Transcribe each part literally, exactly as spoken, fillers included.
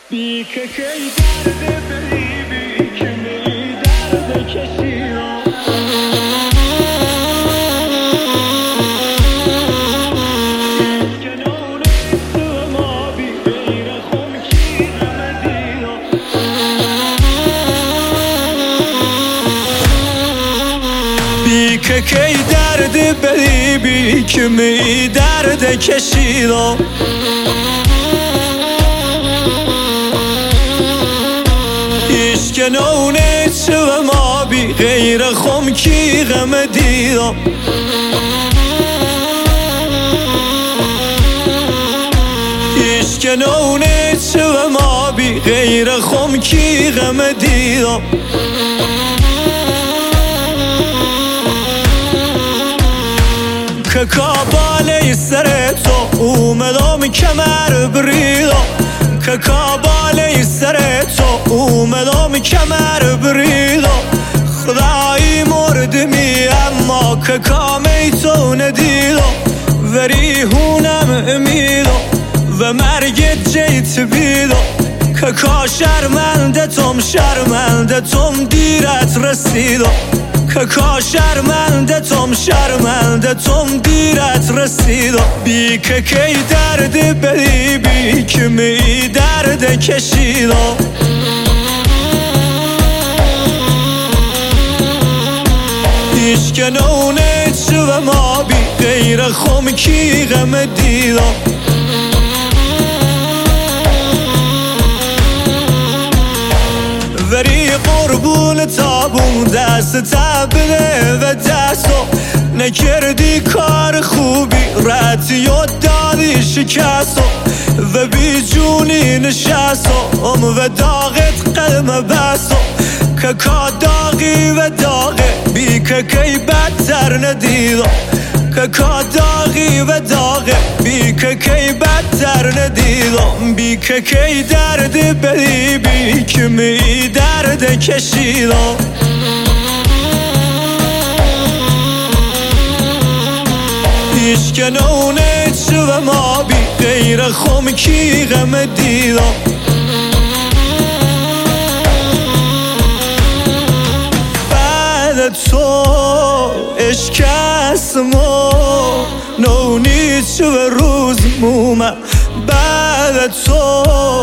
بی که کی درد بری بی که می درد کسی را کنون تو ما بی غیر خون کی غم دینا بی که کی درد بری بی که می درد کسی را کنونه تو ما بی غیر خم کی غم دیدم هیچ کنونه تو ما بی غیر خم کی غم دیدم که کاباله سر تو اومدم کمر بریدم که کاباله سر تو اومدم کمر بریدم خدایی مردمی اما که کامی تو ندیدم و ریحونم امیدم و مرگت جیت بیدم که کا شرمنده تم شرمنده تم دیرت رسیدم که کا شرمنده تم شرمنده تم دیرت رسیدم بی که کی درد بری بی که می درد کشیدم هیچ کنونه تو ما بی غیر خم کی غم دیدم وری قربون تابون دست تبله و دستو نکردی کار خوبی رتی و دادی شکستو و بی جونی نشستو ام و داغت قلم بستو که کا داغی و داغه بی که کی بدتر ندیدم که کا داغی و داغه بی که کی بدتر ندیدم بی که کی درد بری بی که می درد کشیدم هیچ کنونه تو ما بی غیر خم کی غم دیدم بعد تو اشکستم و نونی تو روز مومه بعد تو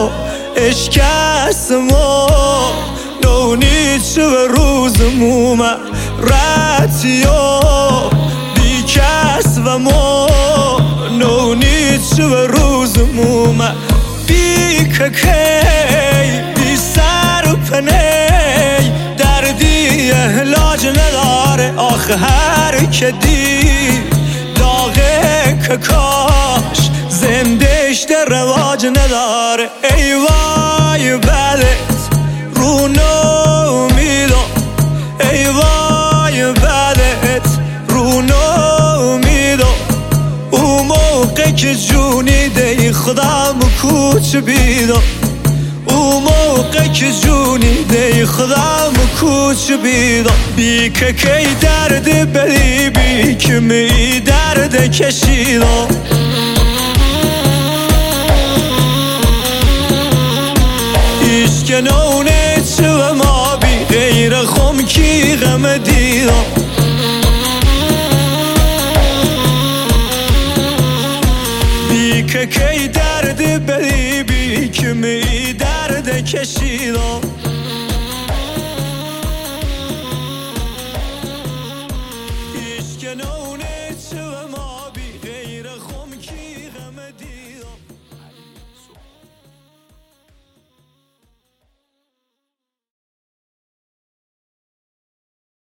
اشکستم و نونی تو روز مومه رتی و بیکس و مو نونی تو روز مومه بی که کی بی سر و پنی دردی علاج نداره آخه هر که دی داغه که کاش زندهش در رواج نداره ای وای بدت رو نومیدم ای وای بدت رو نومیدم اون موقع که جونی دی خودم کوچ بیدم اون موقع که جونی دی خودم کوچ بیدم بی که کی درد بری بی که می درد کشیدم هیچ کنونه تو ما بی غیر خم کی غم دیدم بی که کی درد بری بی که می درد کشیدم